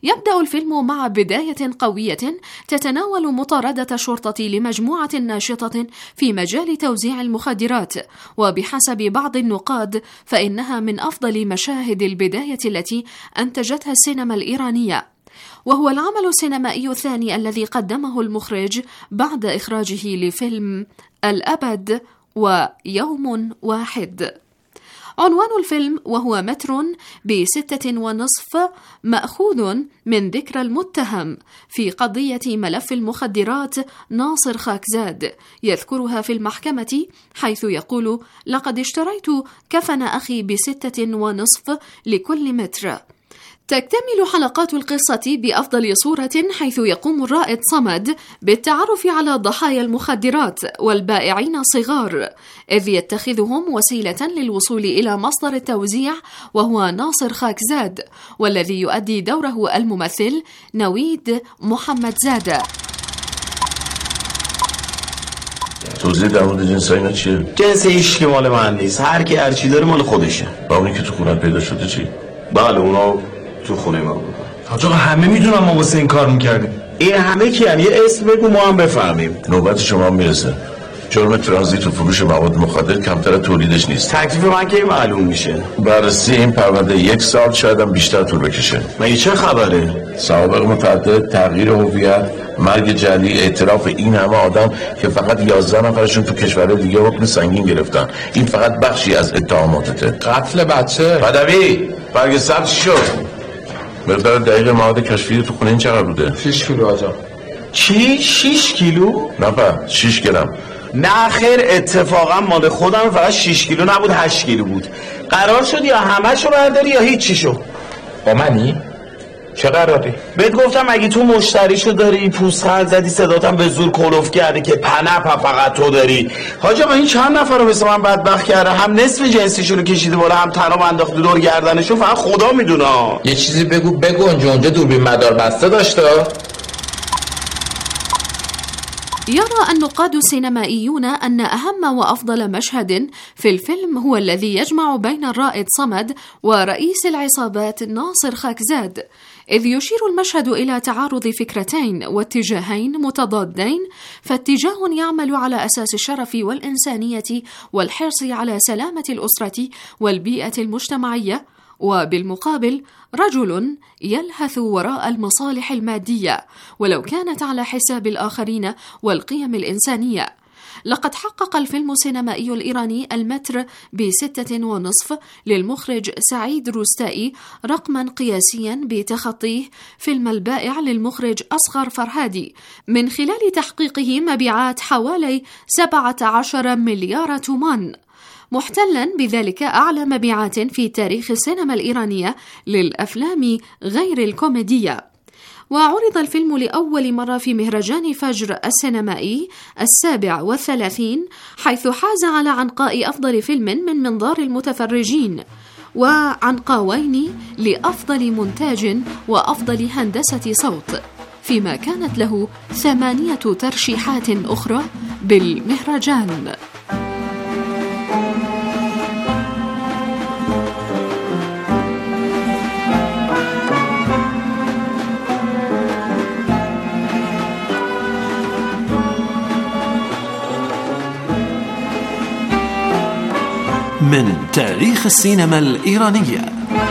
يبدأ الفيلم مع بداية قوية تتناول مطاردة الشرطة لمجموعة ناشطة في مجال توزيع المخدرات، وبحسب بعض النقاد فإنها من أفضل مشاهد البداية التي أنتجتها السينما الإيرانية، وهو العمل السينمائي الثاني الذي قدمه المخرج بعد إخراجه لفيلم الأبد ويوم واحد. عنوان الفيلم وهو متر ب6.5 مأخوذ من ذكرى المتهم في قضية ملف المخدرات ناصر خاكزاد، يذكرها في المحكمة حيث يقول: لقد اشتريت كفن أخي ب6.5 لكل متر. تكتمل حلقات القصة بأفضل صورة حيث يقوم الرائد صمد بالتعرف على ضحايا المخدرات والبائعين الصغار، إذ يتخذهم وسيلة للوصول إلى مصدر التوزيع وهو ناصر خاكزاد، والذي يؤدي دوره الممثل نوید محمد زاده. توضیح در مورد جنس اینا چیه؟ جنس هیچ که مال من نیست، هر کی هر چی داره مال خودشه. با اونی که تو خونت پیدا شده چی؟ بله اونا تو خونه ما بود. حاج آقا همه میدونن ما واسه این کار میکردیم. این همه کیان؟ یه اسم بگو ما هم بفهمیم. نوبت شما میرسه. جرم ترانزیت و فروش مواد مخدر کمتر تولیدش نیست. تکلیف من کی معلوم میشه؟ بررسی این پرونده 1 سال شاید هم بیشتر طول بکشه. مگه چه خبره؟ سوابق متعدد، تغییر هویت، مرگ جعلی، اعتراف این همه آدم که فقط 11 نفرشون تو کشورهای دیگه حکم سنگین گرفتن. این فقط بخشی از اتهاماتته. قتل بچه. بدوی، برگ سبز شد. مقدار دقیق مواد کشفی تو خونه این چقدر بوده؟ 6 کیلو آجا. چی؟ 6 کیلو؟ نه 6 گرم. نه خیر، اتفاقا مال خودم فقط 6 کیلو نبود، 8 کیلو بود. قرار شد یا همه‌شو برداری یا هیچیشو. با منی؟ چه قراری؟ بهت گفتم اگه تو مشتریشو داری، پوستخند زدی، صداتم به زور کلوف کرده که پنپ فقط تو داری. حاج آقا این چند نفر رو مثل من بدبخت کرده، هم نصف جنسیشون رو کشیده بالا، هم تناب انداخته دور گردنشون، فقط خدا میدونه. یه چیزی بگو اونجا دوربین مدار بسته داشته. يرى النقاد السينمائيون أن أهم وأفضل مشهد في الفيلم هو الذي يجمع بين الرائد صمد ورئيس العصابات ناصر خاكزاد، إذ يشير المشهد إلى تعارض فكرتين واتجاهين متضادين، فاتجاه يعمل على أساس الشرف والإنسانية والحرص على سلامة الأسرة والبيئة المجتمعية، وبالمقابل رجل يلهث وراء المصالح المادية ولو كانت على حساب الآخرين والقيم الإنسانية. لقد حقق الفيلم السينمائي الإيراني المتر ب6.5 للمخرج سعيد روستائي رقما قياسيا بتخطيه فيلم البائع للمخرج أصغر فرهادي، من خلال تحقيقه مبيعات حوالي 17 مليار تومان، محتلا بذلك أعلى مبيعات في تاريخ السينما الإيرانية للأفلام غير الكوميدية. وعرض الفيلم لأول مرة في مهرجان فجر السينمائي 37، حيث حاز على عنقاء أفضل فيلم من منظار المتفرجين، وعنقاوين لأفضل منتاج وأفضل هندسة صوت، فيما كانت له 8 ترشيحات أخرى بالمهرجان. من تاريخ السينما الإيرانية.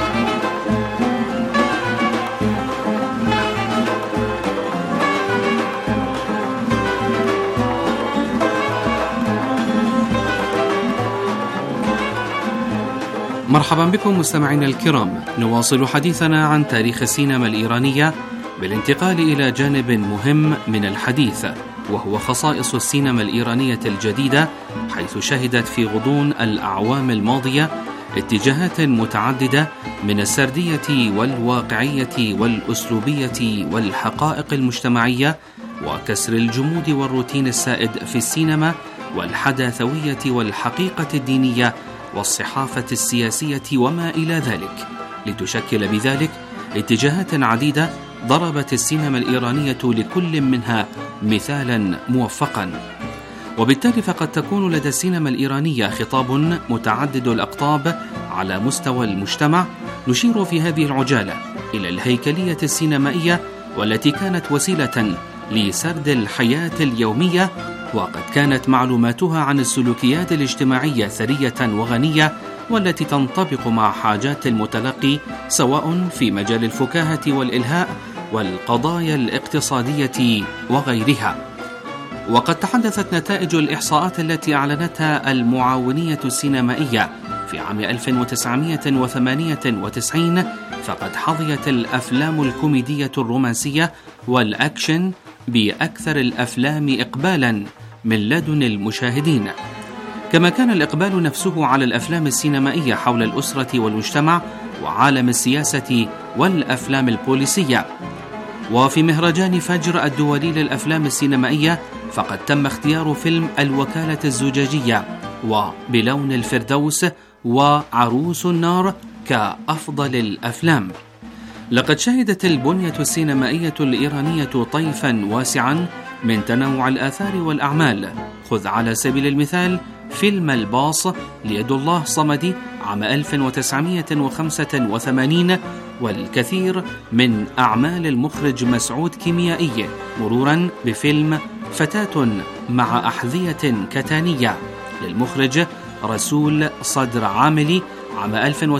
مرحبا بكم مستمعينا الكرام، نواصل حديثنا عن تاريخ السينما الإيرانية بالانتقال إلى جانب مهم من الحديث، وهو خصائص السينما الإيرانية الجديدة، حيث شهدت في غضون الأعوام الماضية اتجاهات متعددة من السردية والواقعية والأسلوبية والحقائق المجتمعية، وكسر الجمود والروتين السائد في السينما، والحداثوية والحقيقة الدينية والصحافة السياسية وما إلى ذلك، لتشكل بذلك اتجاهات عديدة ضربت السينما الإيرانية لكل منها مثالا موفقا. وبالتالي فقد تكون لدى السينما الإيرانية خطاب متعدد الأقطاب على مستوى المجتمع، نشير في هذه العجالة إلى الهيكلية السينمائية، والتي كانت وسيلة لسرد الحياة اليومية، وقد كانت معلوماتها عن السلوكيات الاجتماعية ثرية وغنية، والتي تنطبق مع حاجات المتلقي سواء في مجال الفكاهة والإلهاء والقضايا الاقتصادية وغيرها. وقد تحدثت نتائج الإحصاءات التي أعلنتها المعاونية السينمائية في عام 1998 فقد حظيت الأفلام الكوميدية الرومانسية والأكشن بأكثر الأفلام إقبالا من لدن المشاهدين، كما كان الإقبال نفسه على الأفلام السينمائية حول الأسرة والمجتمع وعالم السياسة والأفلام البوليسية. وفي مهرجان فجر الدولي للأفلام السينمائية فقد تم اختيار فيلم الوكالة الزجاجية وبلون الفردوس وعروس النار كأفضل الأفلام. لقد شهدت البنية السينمائية الإيرانية طيفا واسعا من تنوع الآثار والأعمال. خذ على سبيل المثال فيلم الباص ليد الله صمدي عام 1985 والكثير من أعمال المخرج مسعود كيميائي، مرورا بفيلم فتاة مع أحذية كتانية للمخرج رسول صدر عاملي عام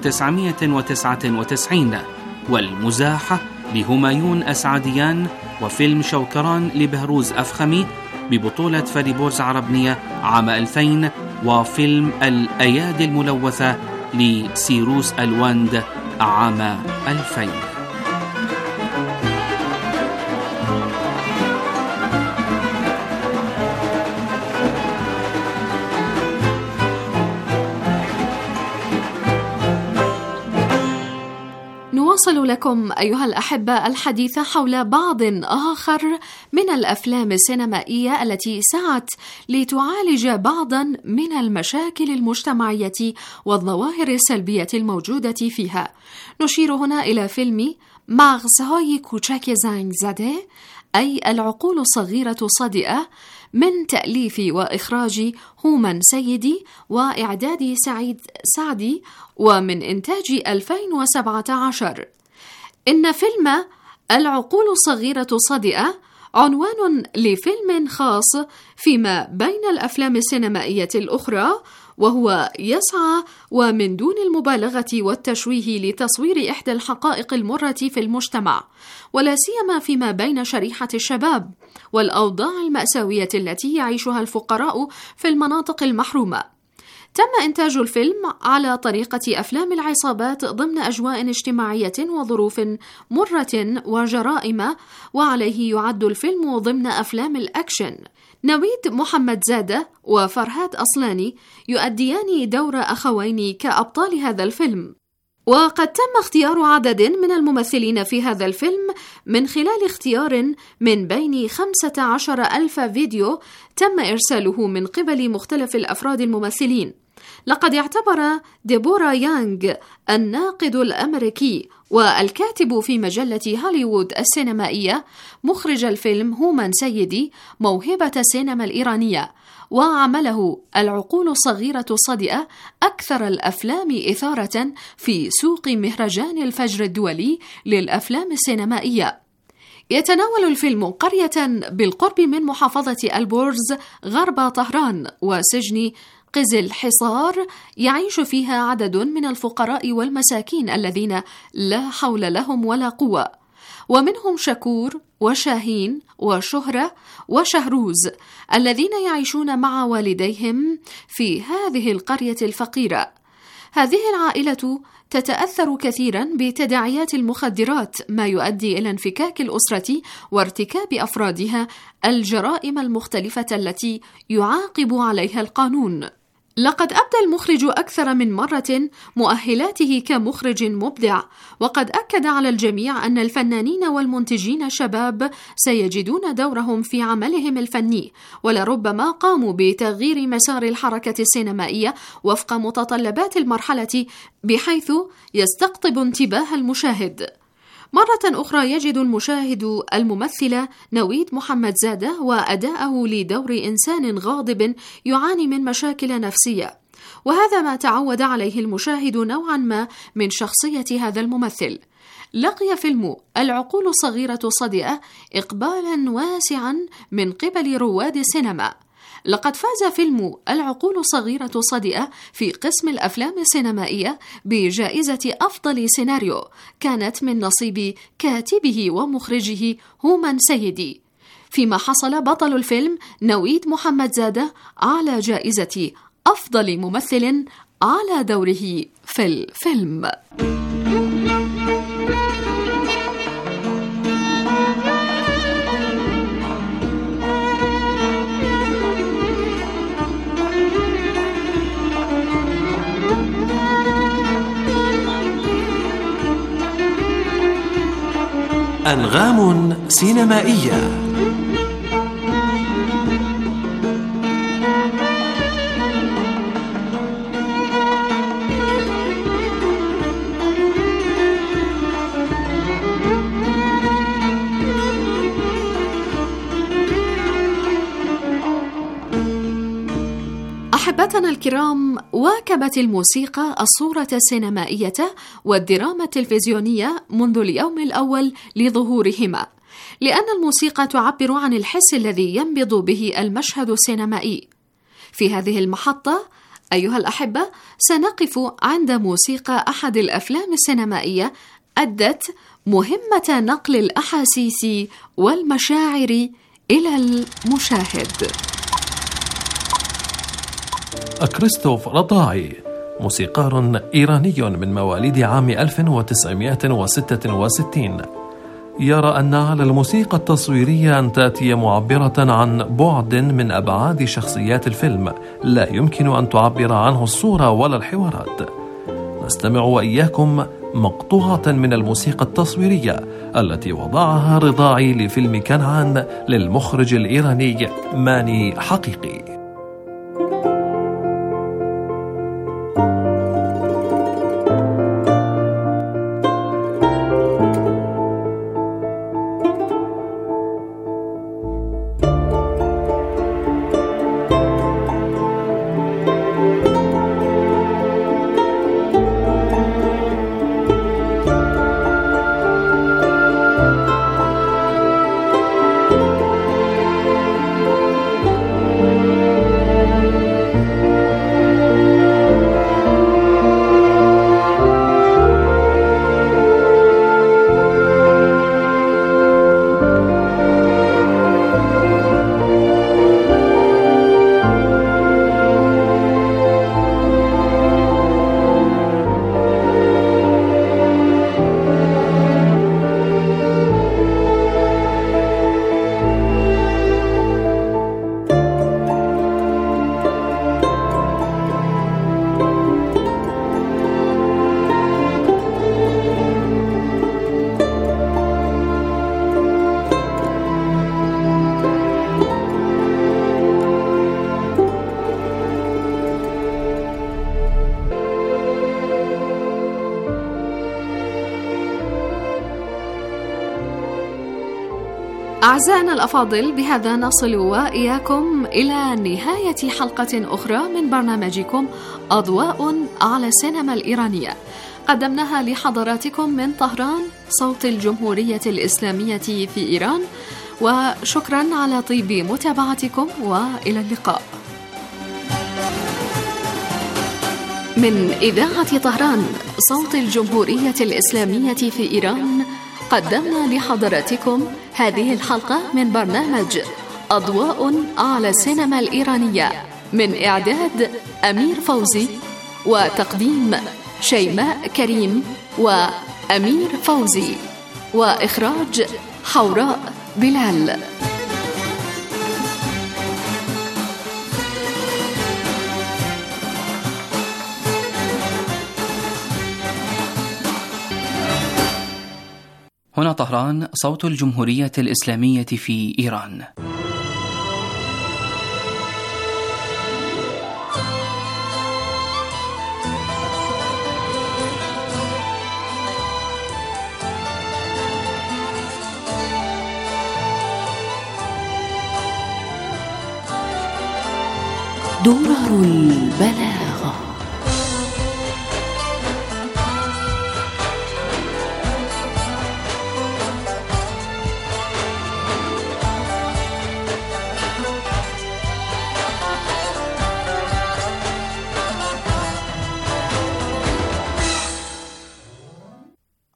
1999، والمزاح لهمايون أسعديان، وفيلم شوكران لبهروز أفخمي ببطولة فريبورز عربنية عام 2000، وفيلم الأيادي الملوثة لسيروس الواند عام 2000. نواصل لكم أيها الأحبة الحديث حول بعض آخر من الأفلام السينمائية التي سعت لتعالج بعضا من المشاكل المجتمعية والظواهر السلبية الموجودة فيها. نشير هنا إلى فيلم مغزهای کوچک زنگ زده، أي العقول الصغيرة صادئة، من تأليف وإخراج هومن سيدي وإعداد سعيد سعدي، ومن إنتاج 2017. إن فيلم العقول الصغيرة صادئة عنوان لفيلم خاص فيما بين الأفلام السينمائية الأخرى، وهو يسعى ومن دون المبالغة والتشويه لتصوير إحدى الحقائق المرة في المجتمع، ولا سيما فيما بين شريحة الشباب والأوضاع المأساوية التي يعيشها الفقراء في المناطق المحرومة. تم إنتاج الفيلم على طريقة أفلام العصابات ضمن أجواء اجتماعية وظروف مرة وجرائم، وعليه يعد الفيلم ضمن أفلام الأكشن. نويد محمد زادة وفرهاد أصلاني يؤديان دور أخوين كأبطال هذا الفيلم، وقد تم اختيار عدد من الممثلين في هذا الفيلم من خلال اختيار من بين 15,000 فيديو تم إرساله من قبل مختلف الأفراد الممثلين. لقد اعتبر ديبورا يانغ الناقد الأمريكي والكاتب في مجلة هوليوود السينمائية مخرج الفيلم هومن سيدي موهبة السينما الإيرانية، وعمله العقول الصغيرة الصادئة أكثر الأفلام إثارة في سوق مهرجان الفجر الدولي للأفلام السينمائية. يتناول الفيلم قرية بالقرب من محافظة البورز غرب طهران وسجن قزل حصار يعيش فيها عدد من الفقراء والمساكين الذين لا حول لهم ولا قوة، ومنهم شكور وشاهين وشهرة وشهروز الذين يعيشون مع والديهم في هذه القرية الفقيرة. هذه العائلة تتأثر كثيرا بتداعيات المخدرات، ما يؤدي إلى انفكاك الأسرة وارتكاب أفرادها الجرائم المختلفة التي يعاقب عليها القانون. لقد أبدى المخرج أكثر من مرة مؤهلاته كمخرج مبدع، وقد أكد على الجميع أن الفنانين والمنتجين شباب سيجدون دورهم في عملهم الفني، ولربما قاموا بتغيير مسار الحركة السينمائية وفق متطلبات المرحلة بحيث يستقطب انتباه المشاهد. مرة أخرى يجد المشاهد الممثل نويد محمد زادة وأداءه لدور إنسان غاضب يعاني من مشاكل نفسية، وهذا ما تعود عليه المشاهد نوعا ما من شخصية هذا الممثل. لقي فيلم العقول الصغيرة صدئة إقبالا واسعا من قبل رواد السينما. لقد فاز فيلم العقول الصغيرة صدئة في قسم الأفلام السينمائية بجائزة أفضل سيناريو، كانت من نصيب كاتبه ومخرجه هومان سيدي، فيما حصل بطل الفيلم نويد محمد زادة على جائزة أفضل ممثل على دوره في الفيلم. أنغام سينمائية. أحبتنا الكرام، واكبت الموسيقى الصورة السينمائية والدراما التلفزيونية منذ اليوم الأول لظهورهما، لأن الموسيقى تعبر عن الحس الذي ينبض به المشهد السينمائي. في هذه المحطة أيها الأحبة سنقف عند موسيقى أحد الأفلام السينمائية أدت مهمة نقل الأحاسيس والمشاعر إلى المشاهد. كريستوف رضاعي موسيقار إيراني من مواليد عام 1966 يرى أن على الموسيقى التصويرية أن تأتي معبرة عن بعد من أبعاد شخصيات الفيلم لا يمكن أن تعبر عنه الصورة ولا الحوارات. نستمع وإياكم مقطوعة من الموسيقى التصويرية التي وضعها رضاعي لفيلم كنعان للمخرج الإيراني ماني حقيقي. أعزائنا الأفاضل، بهذا نصل وإياكم إلى نهاية حلقة أخرى من برنامجكم أضواء على السينما الإيرانية، قدمناها لحضراتكم من طهران صوت الجمهورية الإسلامية في إيران، وشكرا على طيب متابعتكم وإلى اللقاء. من إذاعة طهران صوت الجمهورية الإسلامية في إيران، قدمنا لحضراتكم هذه الحلقة من برنامج أضواء على السينما الإيرانية، من إعداد أمير فوزي وتقديم شيماء كريم وأمير فوزي، وإخراج حوراء بلال. هنا طهران صوت الجمهورية الإسلامية في إيران. درر البلاغة.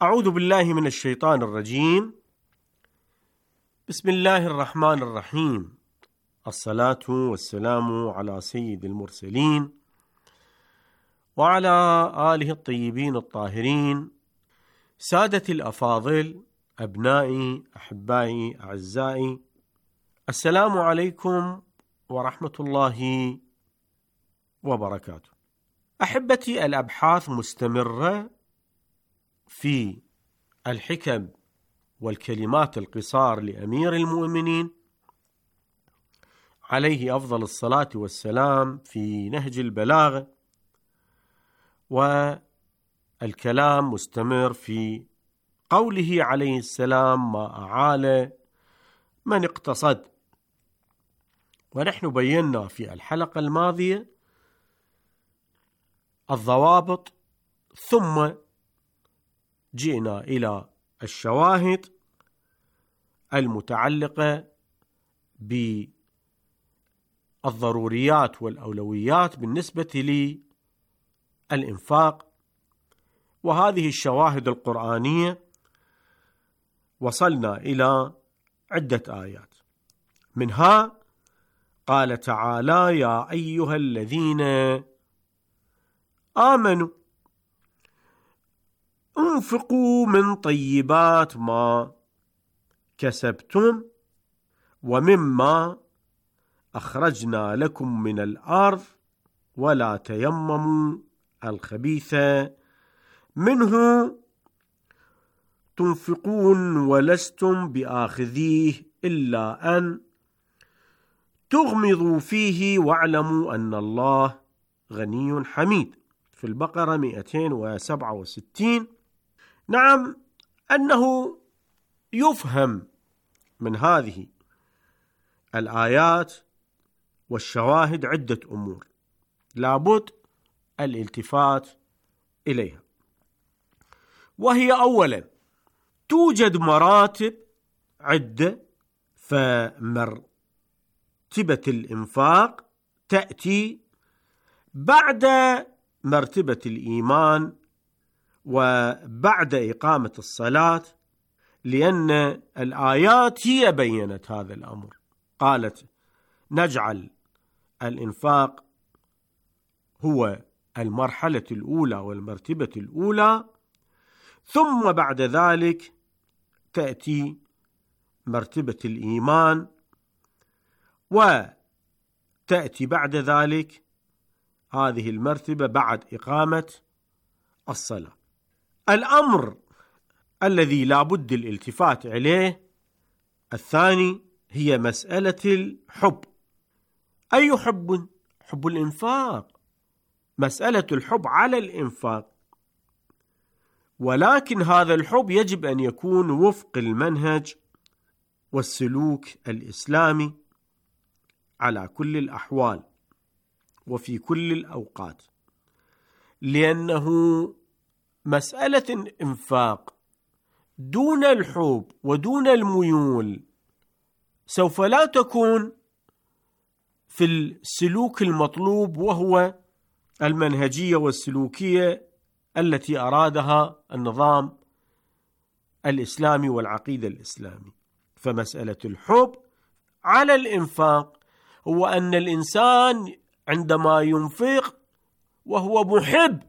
أعوذ بالله من الشيطان الرجيم. بسم الله الرحمن الرحيم. الصلاة والسلام على سيد المرسلين وعلى آله الطيبين الطاهرين. سادتي الأفاضل، أبنائي، أحبائي، أعزائي، السلام عليكم ورحمة الله وبركاته. أحبتي، الأبحاث مستمرة في الحكم والكلمات القصار لأمير المؤمنين عليه أفضل الصلاة والسلام في نهج البلاغة، والكلام مستمر في قوله عليه السلام: ما أعال من اقتصد. ونحن بينا في الحلقة الماضية الضوابط، ثم جئنا إلى الشواهد المتعلقة بالضروريات والأولويات بالنسبة للإنفاق. وهذه الشواهد القرآنية وصلنا إلى عدة آيات، منها قال تعالى: يا أيها الذين آمنوا انفقوا من طيبات ما كسبتم ومما أخرجنا لكم من الأرض ولا تيمموا الخبيث منه تنفقون ولستم بآخذيه إلا أن تغمضوا فيه واعلموا أن الله غني حميد، في البقرة 267. نعم، أنه يفهم من هذه الآيات والشواهد عدة أمور لابد الالتفات إليها، وهي: أولا، توجد مراتب عدة، فمرتبة الإنفاق تأتي بعد مرتبة الإيمان وبعد إقامة الصلاة، لأن الآيات هي بيّنت هذا الأمر. قالت: نجعل الإنفاق هو المرحلة الأولى والمرتبة الأولى، ثم بعد ذلك تأتي مرتبة الإيمان، وتأتي بعد ذلك هذه المرتبة بعد إقامة الصلاة. الأمر الذي لا بد الالتفات إليه الثاني هي مسألة الحب. أي حب؟ حب الإنفاق، مسألة الحب على الإنفاق، ولكن هذا الحب يجب أن يكون وفق المنهج والسلوك الإسلامي على كل الأحوال وفي كل الأوقات، لأنه مسألة الإنفاق دون الحب ودون الميول سوف لا تكون في السلوك المطلوب، وهو المنهجية والسلوكية التي أرادها النظام الإسلامي والعقيدة الإسلامي. فمسألة الحب على الإنفاق هو أن الإنسان عندما ينفق وهو محب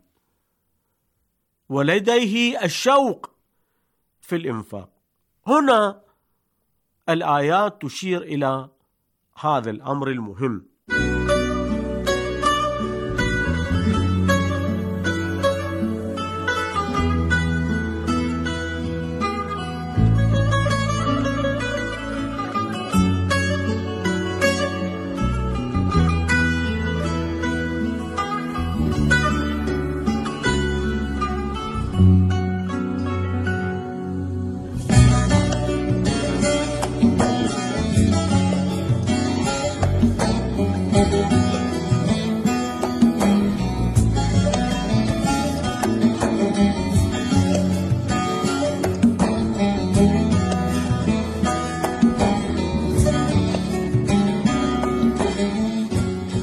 ولديه الشوق في الإنفاق. هنا الآيات تشير إلى هذا الأمر المهم.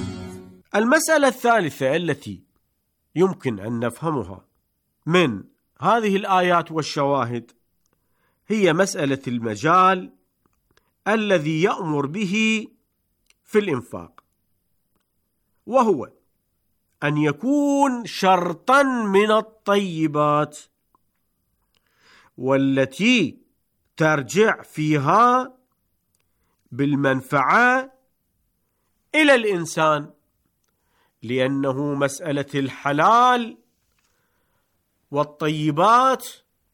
المسألة الثالثة التي يمكن أن نفهمها من هذه الآيات والشواهد هي مسألة المجال الذي يأمر به في الإنفاق، وهو أن يكون شرطا من الطيبات، والتي ترجع فيها بالمنفعة إلى الإنسان، لأنه مسألة الحلال والطيبات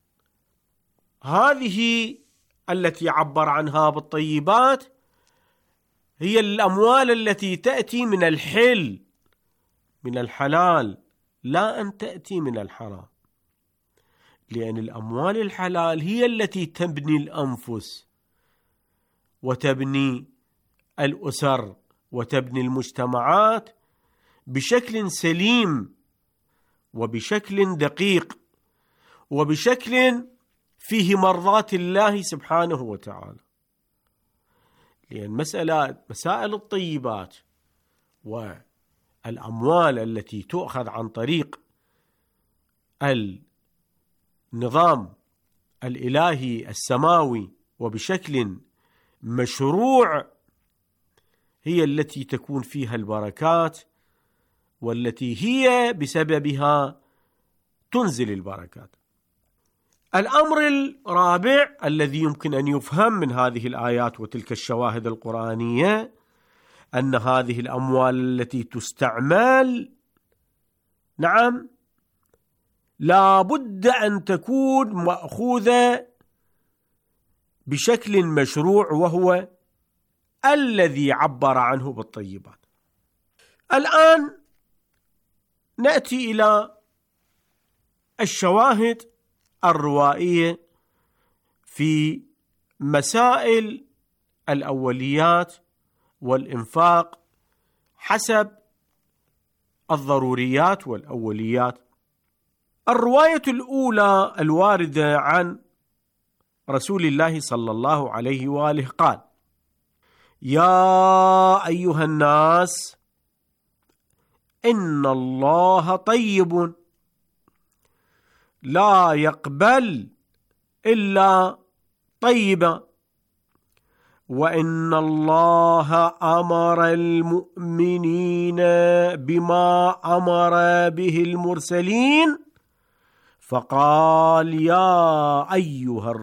هذه التي عبر عنها بالطيبات هي الأموال التي تأتي من الحل، من الحلال، لا أن تأتي من الحرام، لأن الأموال الحلال هي التي تبني الأنفس وتبني الأسر وتبني المجتمعات بشكل سليم وبشكل دقيق وبشكل فيه مرضاة الله سبحانه وتعالى. لأن مسائل الطيبات والأموال التي تؤخذ عن طريق النظام الإلهي السماوي وبشكل مشروع هي التي تكون فيها البركات، والتي هي بسببها تنزل البركات. الأمر الرابع الذي يمكن أن يفهم من هذه الآيات وتلك الشواهد القرآنية أن هذه الأموال التي تستعمل نعم لا بد أن تكون مأخوذة بشكل مشروع، وهو الذي عبر عنه بالطيبات. الآن نأتي إلى الشواهد الروائية في مسائل الأوليات والإنفاق حسب الضروريات والأوليات. الرواية الأولى الواردة عن رسول الله صلى الله عليه وآله قال: يا أيها الناس إن الله طيب لا يقبل إلا طيبا، وإن الله أمر المؤمنين بما أمر به المرسلين، فقال يا أيها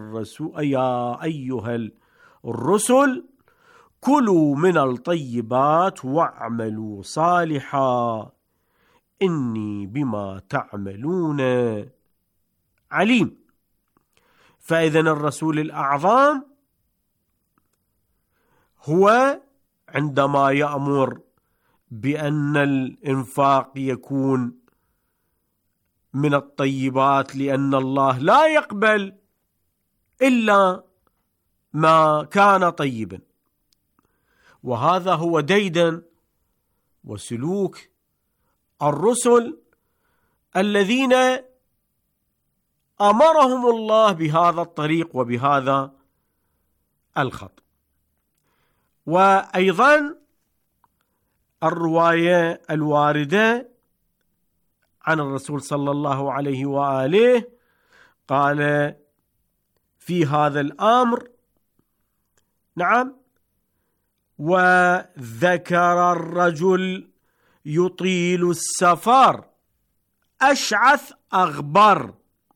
الرسل كلوا من الطيبات واعملوا صالحا إني بما تعملون عليم. فإذن الرسول الأعظم هو عندما يأمر بأن الإنفاق يكون من الطيبات، لأن الله لا يقبل إلا ما كان طيبا، وهذا هو ديدن وسلوك الرسل الذين أمرهم الله بهذا الطريق وبهذا الخط. وأيضا الرواية الواردة عن الرسول صلى الله عليه وآله قال في هذا الأمر نعم: وذكر الرجل يطيل السفر أشعث أغبر.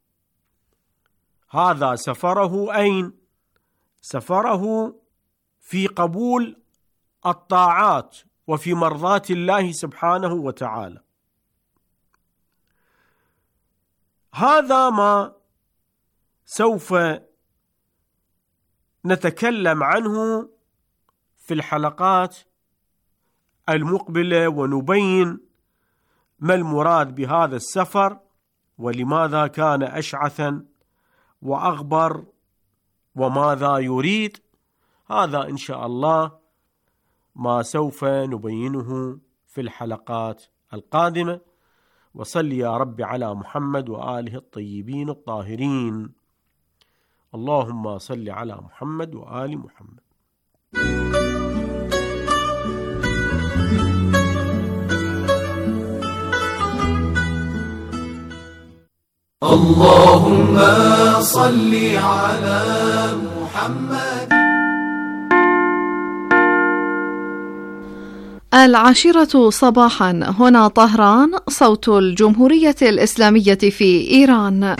هذا سفره أين؟ سفره في قبول الطاعات وفي مرضاة الله سبحانه وتعالى. هذا ما سوف نتكلم عنه في الحلقات المقبلة، ونبين ما المراد بهذا السفر ولماذا كان أشعثا وأغبر وماذا يريد. هذا إن شاء الله ما سوف نبينه في الحلقات القادمة. وصل يا رب على محمد وآله الطيبين الطاهرين. اللهم صل على محمد وآل محمد. اللهم صل على محمد. 10 صباحا، هنا طهران، صوت الجمهورية الإسلامية في إيران.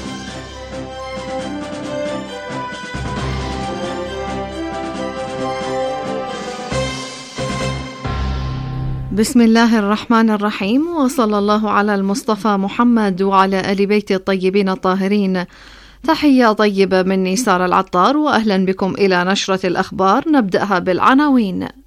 بسم الله الرحمن الرحيم، وصلى الله على المصطفى محمد وعلى آل بيت الطيبين الطاهرين. تحية طيبة مني سارة العطار، وأهلا بكم إلى نشرة الأخبار. نبدأها بالعناوين.